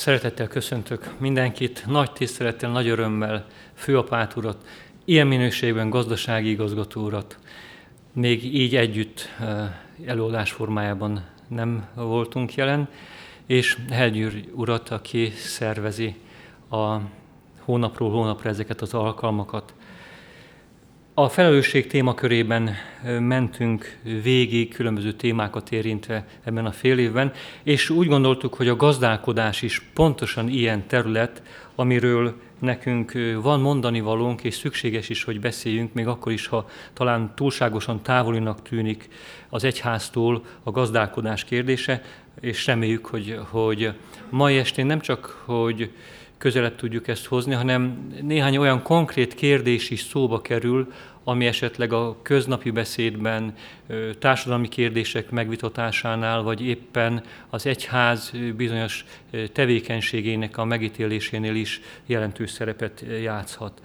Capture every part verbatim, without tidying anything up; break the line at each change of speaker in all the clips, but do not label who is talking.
Szeretettel köszöntök mindenkit, nagy tisztelettel, nagy örömmel főapát urat, ilyen minőségben gazdasági igazgató urat. Még így együtt előadás formájában nem voltunk jelen, és Helgyűr urat, aki szervezi a hónapról hónapra ezeket az alkalmakat. A felelősség témakörében mentünk végig, különböző témákat érintve ebben a fél évben, és úgy gondoltuk, hogy a gazdálkodás is pontosan ilyen terület, amiről nekünk van mondani valónk, és szükséges is, hogy beszéljünk, még akkor is, ha talán túlságosan távolinak tűnik az egyháztól a gazdálkodás kérdése, és reméljük, hogy, hogy mai estén nem csak, hogy közelebb tudjuk ezt hozni, hanem néhány olyan konkrét kérdés is szóba kerül, ami esetleg a köznapi beszédben, társadalmi kérdések megvitatásánál, vagy éppen az egyház bizonyos tevékenységének a megítélésénél is jelentős szerepet játszhat.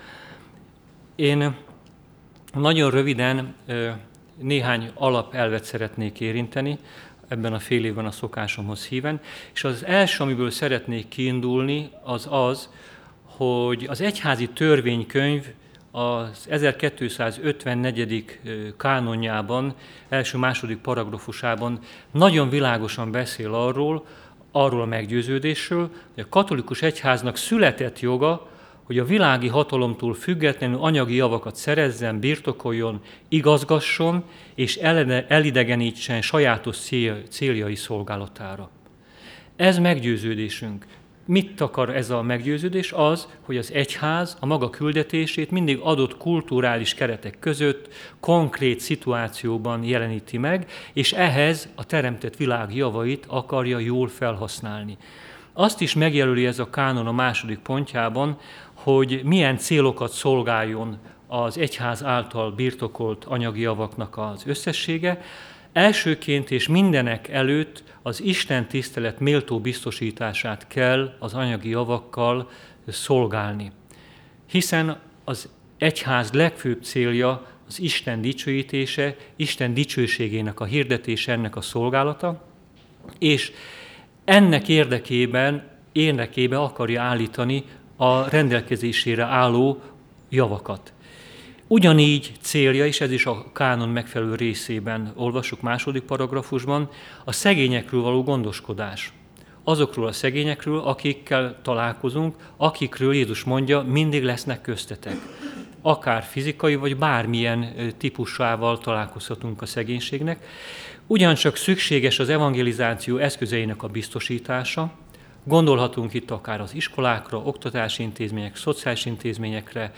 Én nagyon röviden néhány alapelvet szeretnék érinteni, ebben a fél évben a szokásomhoz híven, és az első, amiből szeretnék kiindulni, az az, hogy az egyházi törvénykönyv az ezerkétszázötvennegyedik kánonjában, első-második paragrafusában nagyon világosan beszél arról, arról a meggyőződésről, hogy a katolikus egyháznak született joga, hogy a világi hatalomtól függetlenül anyagi javakat szerezzen, birtokoljon, igazgasson és elidegenítsen sajátos céljai szolgálatára. Ez meggyőződésünk. Mit akar ez a meggyőződés? Az, hogy az egyház a maga küldetését mindig adott kulturális keretek között, konkrét szituációban jeleníti meg, és ehhez a teremtett világ javait akarja jól felhasználni. Azt is megjelöli ez a kánon a második pontjában, hogy milyen célokat szolgáljon az egyház által birtokolt anyagi javaknak az összessége. Elsőként és mindenek előtt az Isten tisztelet méltó biztosítását kell az anyagi javakkal szolgálni. Hiszen az egyház legfőbb célja az Isten dicsőítése, Isten dicsőségének a hirdetése, ennek a szolgálata, és ennek érdekében, érdekében akarja állítani a rendelkezésére álló javakat. Ugyanígy célja, és ez is a kánon megfelelő részében olvassuk második paragrafusban, a szegényekről való gondoskodás. Azokról a szegényekről, akikkel találkozunk, akikről Jézus mondja, mindig lesznek köztetek. Akár fizikai, vagy bármilyen típusával találkozhatunk a szegénységnek. Ugyancsak szükséges az evangelizáció eszközeinek a biztosítása. Gondolhatunk itt akár az iskolákra, oktatási intézmények, szociális intézményekre,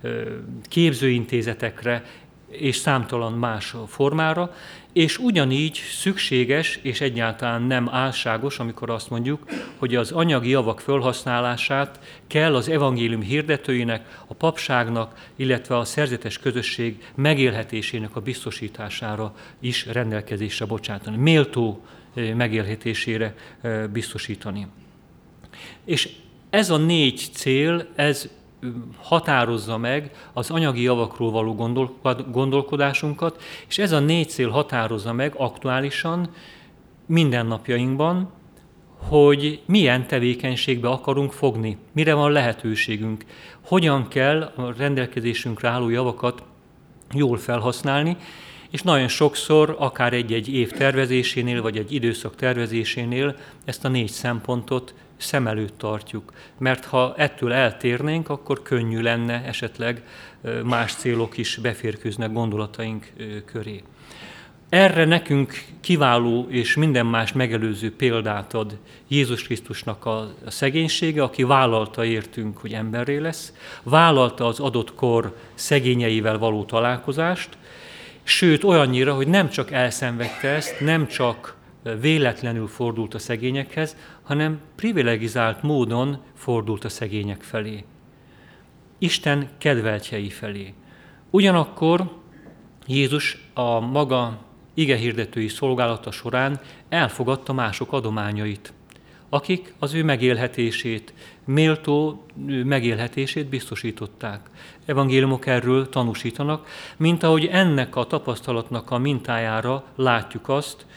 képzőintézetekre és számtalan más formára, és ugyanígy szükséges és egyáltalán nem álságos, amikor azt mondjuk, hogy az anyagi javak felhasználását kell az evangélium hirdetőinek, a papságnak, illetve a szerzetes közösség megélhetésének a biztosítására is rendelkezésre bocsátani, méltó megélhetésére biztosítani. És ez a négy cél, ez határozza meg az anyagi javakról való gondolkodásunkat, és ez a négy cél határozza meg aktuálisan mindennapjainkban, hogy milyen tevékenységbe akarunk fogni, mire van lehetőségünk, hogyan kell a rendelkezésünkre álló javakat jól felhasználni, és nagyon sokszor, akár egy-egy év tervezésénél, vagy egy időszak tervezésénél ezt a négy szempontot szem előtt tartjuk. Mert ha ettől eltérnénk, akkor könnyű lenne esetleg más célok is beférkőznek gondolataink köré. Erre nekünk kiváló és minden más megelőző példát ad Jézus Krisztusnak a szegénysége, aki vállalta értünk, hogy emberré lesz, vállalta az adott kor szegényeivel való találkozást, sőt olyannyira, hogy nem csak elszenvedte ezt, nem csak véletlenül fordult a szegényekhez, hanem privilegizált módon fordult a szegények felé. Isten kedveltjei felé. Ugyanakkor Jézus a maga igehirdetői szolgálata során elfogadta mások adományait, akik az ő megélhetését, méltó megélhetését biztosították. Evangéliumok erről tanúsítanak, mint ahogy ennek a tapasztalatnak a mintájára látjuk azt,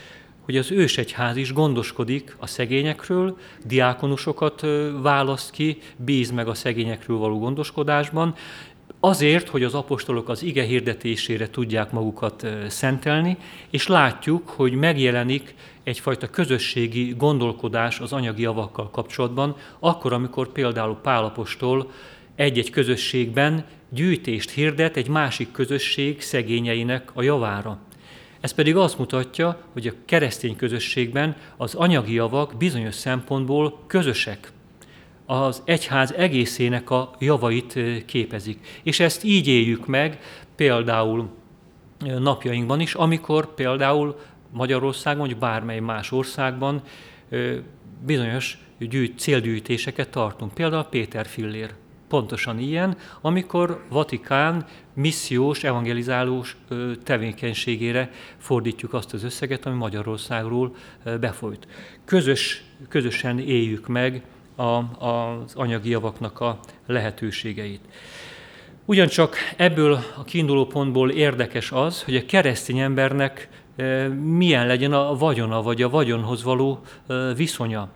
hogy az ősegyház is gondoskodik a szegényekről, diákonusokat választ ki, bíz meg a szegényekről való gondoskodásban, azért, hogy az apostolok az ige hirdetésére tudják magukat szentelni, és látjuk, hogy megjelenik egyfajta közösségi gondolkodás az anyagi javakkal kapcsolatban, akkor, amikor például Pál apostol egy-egy közösségben gyűjtést hirdet egy másik közösség szegényeinek a javára. Ez pedig azt mutatja, hogy a keresztény közösségben az anyagi javak bizonyos szempontból közösek. Az egyház egészének a javait képezik. És ezt így éljük meg például napjainkban is, amikor például Magyarországon, vagy bármely más országban bizonyos gyűjt, célgyűjtéseket tartunk. Például Péter Fillér. Pontosan ilyen, amikor Vatikán missziós, evangelizálós tevékenységére fordítjuk azt az összeget, ami Magyarországról befolyt. Közös, közösen éljük meg a, az anyagi javaknak a lehetőségeit. Ugyancsak ebből a kiinduló pontból érdekes az, hogy a keresztény embernek milyen legyen a vagyona, vagy a vagyonhoz való viszonya.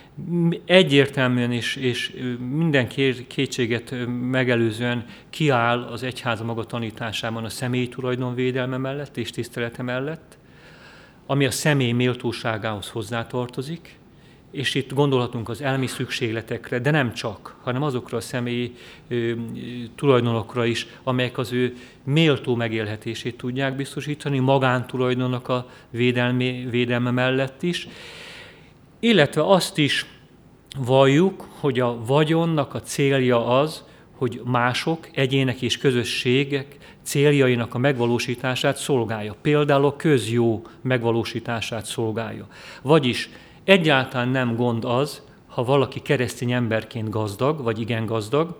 Egyértelműen és, és minden kétséget megelőzően kiáll az egyháza maga tanításában a személyi tulajdon védelme mellett és tisztelete mellett, ami a személy méltóságához hozzátartozik, és itt gondolhatunk az elmi szükségletekre, de nem csak, hanem azokra a személyi ö, tulajdonokra is, amelyek az ő méltó megélhetését tudják biztosítani, magántulajdonnak a védelme, védelme mellett is, illetve azt is valljuk, hogy a vagyonnak a célja az, hogy mások, egyének és közösségek céljainak a megvalósítását szolgálja. Például a közjó megvalósítását szolgálja. Vagyis egyáltalán nem gond az, ha valaki keresztény emberként gazdag, vagy igen gazdag,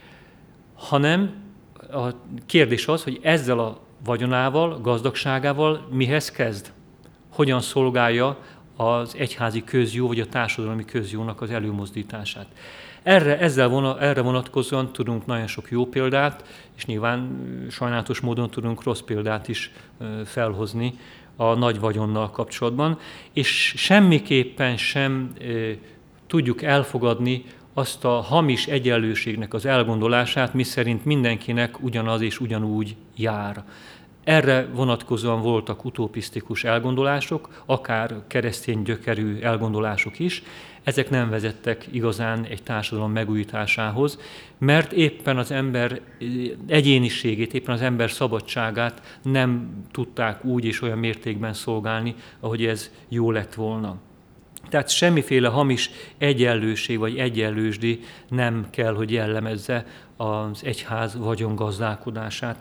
hanem a kérdés az, hogy ezzel a vagyonával, gazdagságával mihez kezd? Hogyan szolgálja az egyházi közjó, vagy a társadalmi közjónak az előmozdítását. Erre, ezzel vona, erre vonatkozóan tudunk nagyon sok jó példát, és nyilván sajnálatos módon tudunk rossz példát is felhozni a nagy vagyonnal kapcsolatban, és semmiképpen sem e, tudjuk elfogadni azt a hamis egyenlőségnek az elgondolását, miszerint mindenkinek ugyanaz és ugyanúgy jár. Erre vonatkozóan voltak utopisztikus elgondolások, akár keresztény gyökerű elgondolások is. Ezek nem vezettek igazán egy társadalom megújításához, mert éppen az ember egyéniségét, éppen az ember szabadságát nem tudták úgy és olyan mértékben szolgálni, ahogy ez jó lett volna. Tehát semmiféle hamis egyenlőség vagy egyenlősdi nem kell, hogy jellemezze az egyház vagyongazdálkodását,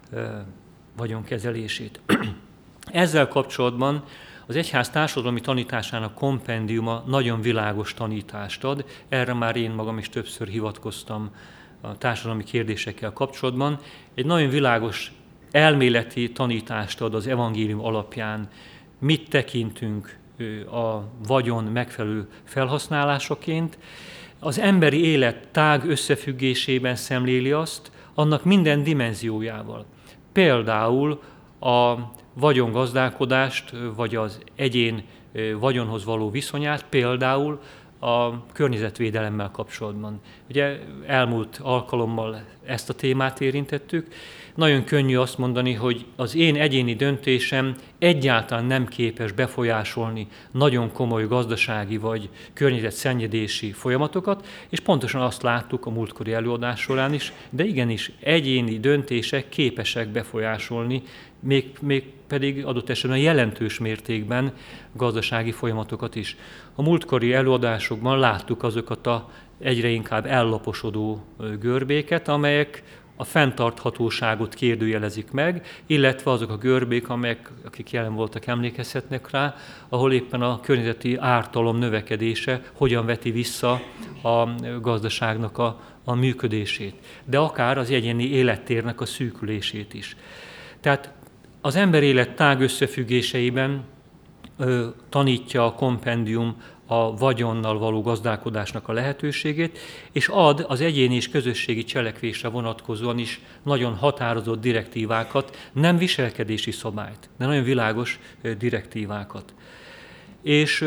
vagyonkezelését. Ezzel kapcsolatban az egyház társadalmi tanításának kompendiuma nagyon világos tanítást ad, erre már én magam is többször hivatkoztam a társadalmi kérdésekkel kapcsolatban. Egy nagyon világos elméleti tanítást ad az evangélium alapján, mit tekintünk a vagyon megfelelő felhasználásaként. Az emberi élet tág összefüggésében szemléli azt, annak minden dimenziójával. Például a vagyongazdálkodást, vagy az egyén vagyonhoz való viszonyát, például a környezetvédelemmel kapcsolatban. Ugye elmúlt alkalommal ezt a témát érintettük. Nagyon könnyű azt mondani, hogy az én egyéni döntésem egyáltalán nem képes befolyásolni nagyon komoly gazdasági vagy környezetszennyedési folyamatokat, és pontosan azt láttuk a múltkori előadás során is, de igenis egyéni döntések képesek befolyásolni, még, még pedig adott esetben jelentős mértékben gazdasági folyamatokat is. A múltkori előadásokban láttuk azokat a egyre inkább ellaposodó görbéket, amelyek a fenntarthatóságot kérdőjelezik meg, illetve azok a görbék, amelyek, akik jelen voltak, emlékezhetnek rá, ahol éppen a környezeti ártalom növekedése hogyan veti vissza a gazdaságnak a, a működését, de akár az egyéni élettérnek a szűkülését is. Tehát az ember élet tág összefüggéseiben ö, tanítja a kompendium a vagyonnal való gazdálkodásnak a lehetőségét, és ad az egyéni és közösségi cselekvésre vonatkozóan is nagyon határozott direktívákat, nem viselkedési szabályt, de nagyon világos direktívákat. És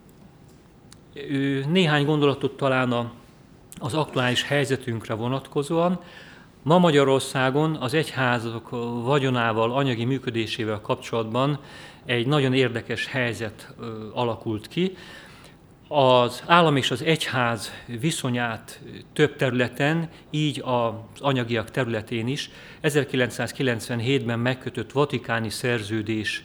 néhány gondolatot talán a, az aktuális helyzetünkre vonatkozóan. Ma Magyarországon az egyházak vagyonával, anyagi működésével kapcsolatban egy nagyon érdekes helyzet alakult ki. Az állam és az egyház viszonyát több területen, így az anyagiak területén is ezerkilencszázkilencvenhétben megkötött vatikáni szerződés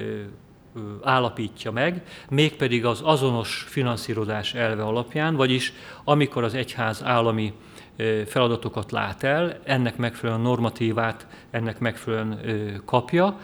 állapítja meg, mégpedig az azonos finanszírozás elve alapján, vagyis amikor az egyház állami feladatokat lát el, ennek megfelelően normatívát, ennek megfelelően kapja,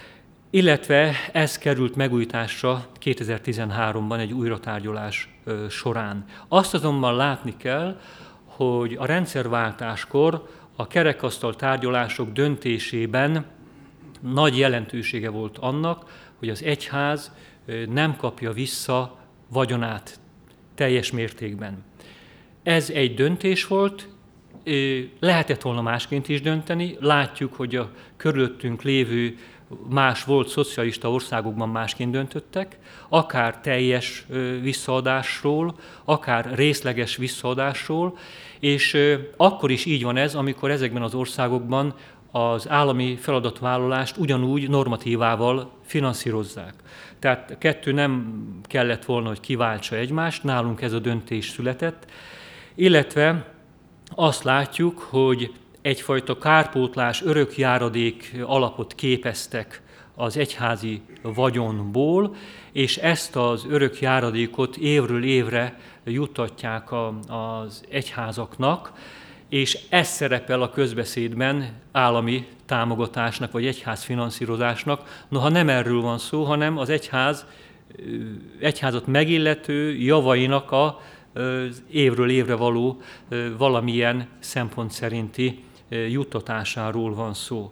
illetve ez került megújításra kétezer-tizenháromban egy újratárgyalás során. Azt azonban látni kell, hogy a rendszerváltáskor a kerekasztal tárgyalások döntésében nagy jelentősége volt annak, hogy az egyház nem kapja vissza vagyonát teljes mértékben. Ez egy döntés volt, lehetett volna másként is dönteni, látjuk, hogy a körülöttünk lévő más volt szocialista országokban másként döntöttek, akár teljes visszaadásról, akár részleges visszaadásról, és akkor is így van ez, amikor ezekben az országokban az állami feladatvállalást ugyanúgy normatívával finanszírozzák. Tehát kettő nem kellett volna, hogy kiváltsa egymást, nálunk ez a döntés született, illetve azt látjuk, hogy egyfajta kárpótlás, örökjáradék alapot képeztek az egyházi vagyonból, és ezt az örökjáradékot évről évre juttatják a, az egyházaknak, és ez szerepel a közbeszédben állami támogatásnak, vagy egyház finanszírozásnak. Noha nem erről van szó, hanem az egyház, egyházat megillető javainak a az évről évre való valamilyen szempont szerinti juttatásáról van szó.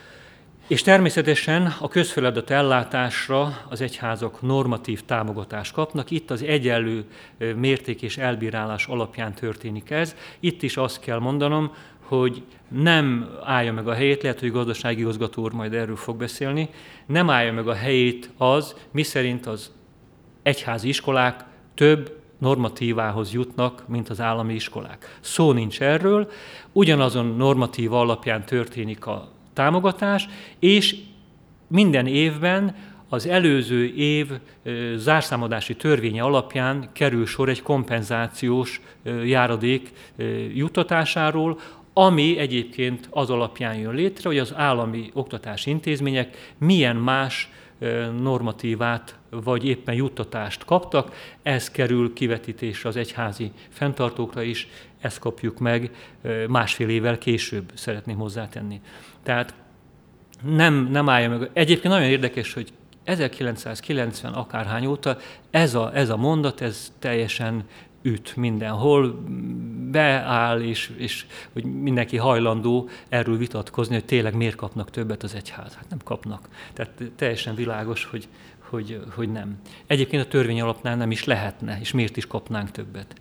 És természetesen a közfeladat ellátásra az egyházak normatív támogatást kapnak. Itt az egyenlő mérték és elbírálás alapján történik ez. Itt is azt kell mondanom, hogy nem állja meg a helyét, lehet, hogy gazdasági igazgató úr majd erről fog beszélni, nem állja meg a helyét az, miszerint az egyházi iskolák több normatívához jutnak, mint az állami iskolák. Szó nincs erről, ugyanazon normatíva alapján történik a támogatás, és minden évben az előző év zárszámadási törvénye alapján kerül sor egy kompenzációs járadék juttatásáról, ami egyébként az alapján jön létre, hogy az állami oktatási intézmények milyen más normatívát vagy éppen juttatást kaptak, ez kerül kivetítésre az egyházi fenntartókra is, ezt kapjuk meg másfél évvel később, szeretném hozzátenni. Tehát nem, nem állja meg. Egyébként nagyon érdekes, hogy ezerkilencszázkilencven akárhány óta ez a, ez a mondat, ez teljesen üt mindenhol, beáll, és, és hogy mindenki hajlandó erről vitatkozni, hogy tényleg miért kapnak többet az egyház. Hát nem kapnak. Tehát teljesen világos, hogy, hogy, hogy nem. Egyébként a törvény alapnál nem is lehetne, és miért is kapnánk többet.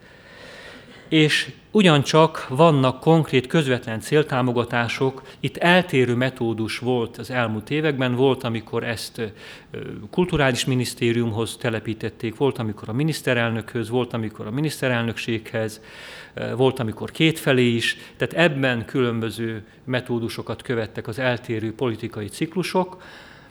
És ugyancsak vannak konkrét közvetlen céltámogatások, itt eltérő metódus volt az elmúlt években, volt, amikor ezt kulturális minisztériumhoz telepítették, volt, amikor a miniszterelnökhöz, volt, amikor a miniszterelnökséghez, volt, amikor kétfelé is, tehát ebben különböző metódusokat követtek az eltérő politikai ciklusok.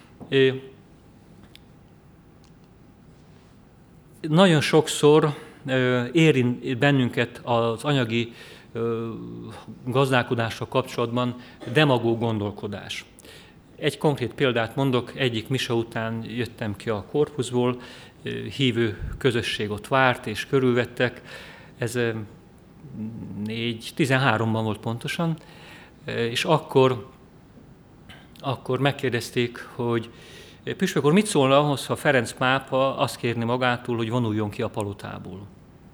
Nagyon sokszor érint bennünket az anyagi gazdálkodással kapcsolatban demagóg gondolkodás. Egy konkrét példát mondok, egyik mise után jöttem ki a korpuszból, hívő közösség ott várt és körülvettek, ez négy tizenháromban volt pontosan, és akkor, akkor megkérdezték, hogy püspök úr, mit szólna ahhoz, ha Ferenc pápa azt kérni magától, hogy vonuljon ki a palotából?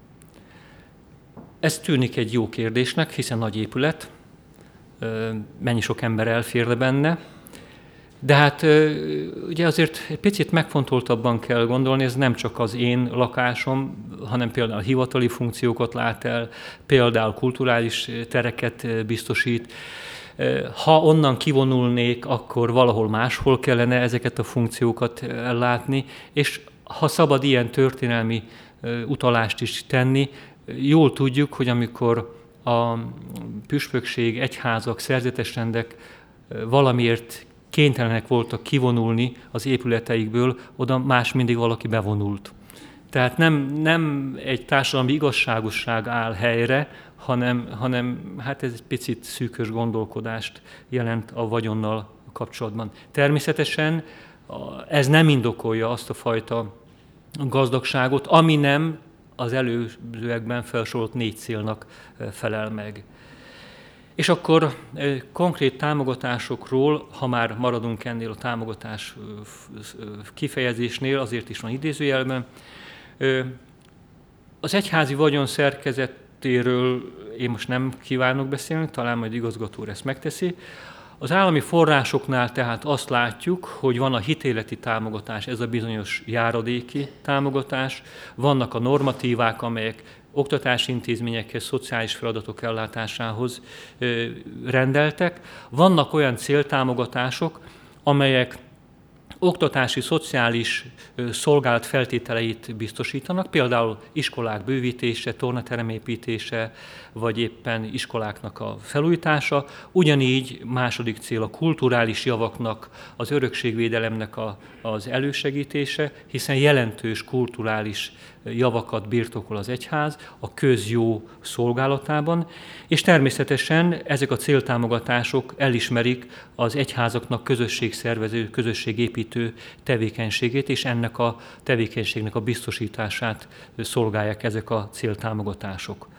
Ez tűnik egy jó kérdésnek, hiszen nagy épület, mennyi sok ember elférne benne, de hát ugye azért egy picit megfontoltabban kell gondolni, ez nem csak az én lakásom, hanem például hivatali funkciókat lát el, például kulturális tereket biztosít. Ha onnan kivonulnék, akkor valahol máshol kellene ezeket a funkciókat ellátni, és Ha szabad ilyen történelmi utalást is tenni, jól tudjuk, hogy amikor a püspökség, egyházak, szerzetesrendek valamiért kénytelenek voltak kivonulni az épületeikből, oda más mindig valaki bevonult. Tehát nem, nem egy társadalmi igazságosság áll helyre, hanem, hanem hát ez egy picit szűkös gondolkodást jelent a vagyonnal kapcsolatban. Természetesen ez nem indokolja azt a fajta gazdagságot, ami nem az előzőekben felsorolt négy célnak felel meg. És akkor konkrét támogatásokról, ha már maradunk ennél a támogatás kifejezésnél, azért is van idézőjelben, az egyházi vagyon szerkezetéről én most nem kívánok beszélni, talán majd igazgató úr ezt megteszi. Az állami forrásoknál tehát azt látjuk, hogy van a hitéleti támogatás, ez a bizonyos járadéki támogatás, vannak a normatívák, amelyek oktatási intézményekhez, szociális feladatok ellátásához rendeltek. Vannak olyan céltámogatások, amelyek oktatási, szociális szolgálat feltételeit biztosítanak, például iskolák bővítése, tornaterem építése, vagy éppen iskoláknak a felújítása. Ugyanígy második cél a kulturális javaknak, az örökségvédelemnek a, az elősegítése, hiszen jelentős kulturális javakat birtokol az egyház a közjó szolgálatában, és természetesen ezek a céltámogatások elismerik az egyházaknak közösségszervező, közösségépítő tevékenységét, és ennek a tevékenységnek a biztosítását szolgálják ezek a céltámogatások.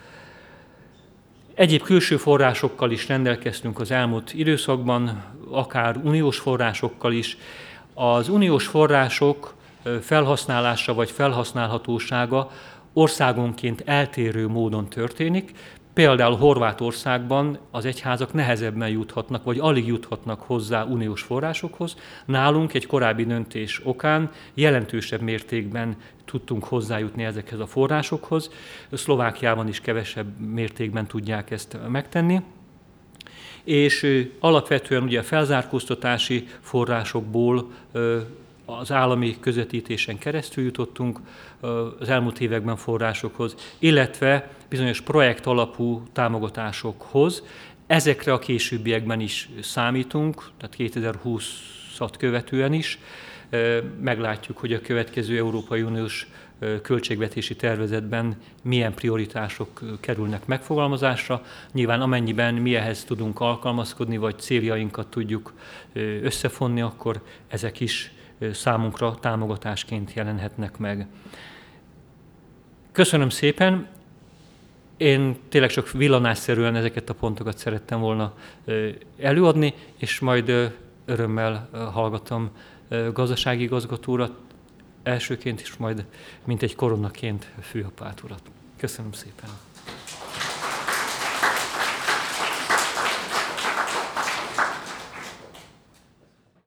Egyéb külső forrásokkal is rendelkeztünk az elmúlt időszakban, akár uniós forrásokkal is. Az uniós források felhasználása vagy felhasználhatósága országonként eltérő módon történik. Például Horvátországban az egyházak nehezebben juthatnak, vagy alig juthatnak hozzá uniós forrásokhoz. Nálunk egy korábbi döntés okán jelentősebb mértékben tudtunk hozzájutni ezekhez a forrásokhoz. Szlovákiában is kevesebb mértékben tudják ezt megtenni. És alapvetően ugye a felzárkóztatási forrásokból az állami közvetítésen keresztül jutottunk az elmúlt években forrásokhoz, illetve bizonyos projekt alapú támogatásokhoz. Ezekre a későbbiekben is számítunk, tehát kétezer-húszat követően is. Meglátjuk, hogy a következő Európai Uniós költségvetési tervezetben milyen prioritások kerülnek megfogalmazásra. Nyilván amennyiben mi ehhez tudunk alkalmazkodni, vagy céljainkat tudjuk összefonni, akkor ezek is számunkra támogatásként jelenhetnek meg. Köszönöm szépen! Én tényleg csak villanásszerűen ezeket a pontokat szerettem volna előadni, és majd örömmel hallgatom gazdasági igazgató urat elsőként, és majd mint egy koronaként főapát urat. Köszönöm szépen!